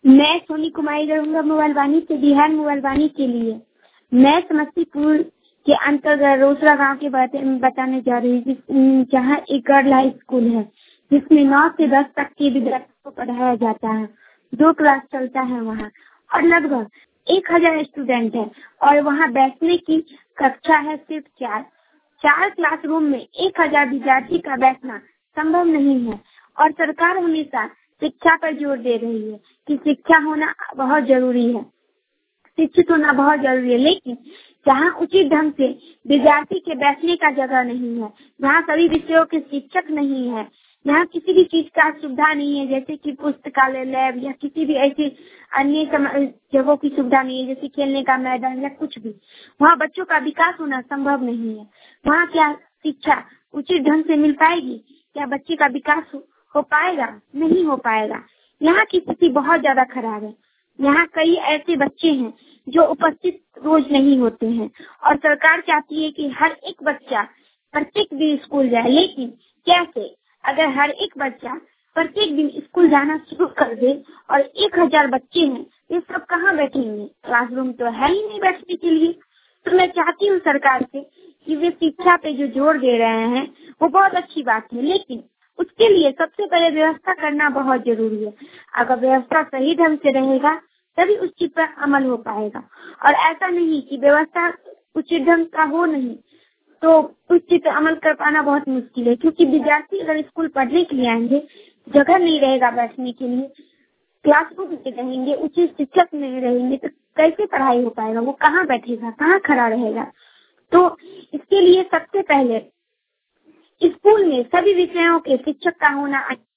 मैं सोनी कुमारी रहूंगा मोबाइल वानी से बिहार मोबाइल वानी के लिए। मैं समस्तीपुर के अंतर्गत रोसड़ा गांव के बारे में बताने जा रही हूँ, जहाँ एक गर्ल हाई स्कूल है जिसमें 9 से 10 तक के विद्यार्थियों को पढ़ाया जाता है। 2 क्लास चलता है वहाँ और लगभग 1000 स्टूडेंट है और वहाँ बैठने की कक्षा है सिर्फ 4 क्लासरूम में 1000 विद्यार्थी का बैठना संभव नहीं है। और सरकार हमेशा शिक्षा पर जोर दे रही है कि शिक्षा होना बहुत जरूरी है, शिक्षित होना बहुत जरूरी है, लेकिन जहाँ उचित ढंग से विद्यार्थी के बैठने का जगह नहीं है, जहाँ सभी विषयों के शिक्षक नहीं है, जहाँ किसी भी चीज का सुविधा नहीं है, जैसे कि पुस्तकालय, लैब या किसी भी ऐसी अन्य जगहों की सुविधा नहीं है, जैसे खेलने का मैदान या कुछ भी, वहाँ बच्चों का विकास होना संभव नहीं है। वहाँ क्या शिक्षा उचित ढंग से मिल पाएगी? क्या बच्चे का विकास हो पाएगा? नहीं हो पाएगा। यहाँ की स्थिति बहुत ज्यादा खराब है। यहाँ कई ऐसे बच्चे हैं जो उपस्थित रोज नहीं होते हैं और सरकार चाहती है कि हर एक बच्चा प्रत्येक दिन स्कूल जाए, लेकिन कैसे? अगर हर एक बच्चा प्रत्येक दिन स्कूल जाना शुरू कर दे और 1000 बच्चे हैं, ये सब कहाँ बैठेंगे? क्लासरूम तो है ही नहीं बैठने के लिए। तो मैं चाहती हूँ सरकार से कि वे शिक्षा पे जो जोर दे रहे हैं वो बहुत अच्छी बात है, लेकिन उसके लिए सबसे पहले व्यवस्था करना बहुत जरूरी है। अगर व्यवस्था सही ढंग से रहेगा तभी उस चीज पर अमल हो पाएगा, और ऐसा नहीं कि व्यवस्था उचित ढंग का हो नहीं तो उस चीज पर अमल कर पाना बहुत मुश्किल है। क्योंकि विद्यार्थी अगर स्कूल पढ़ने के लिए आएंगे, जगह नहीं रहेगा बैठने के लिए, क्लासरूम नहीं रहेंगे, उचित शिक्षक नहीं रहेंगे, तो कैसे पढ़ाई हो पाएगा? वो कहाँ बैठेगा, कहाँ खड़ा रहेगा? तो इसके लिए सबसे पहले स्कूल में सभी विषयों के शिक्षक का होना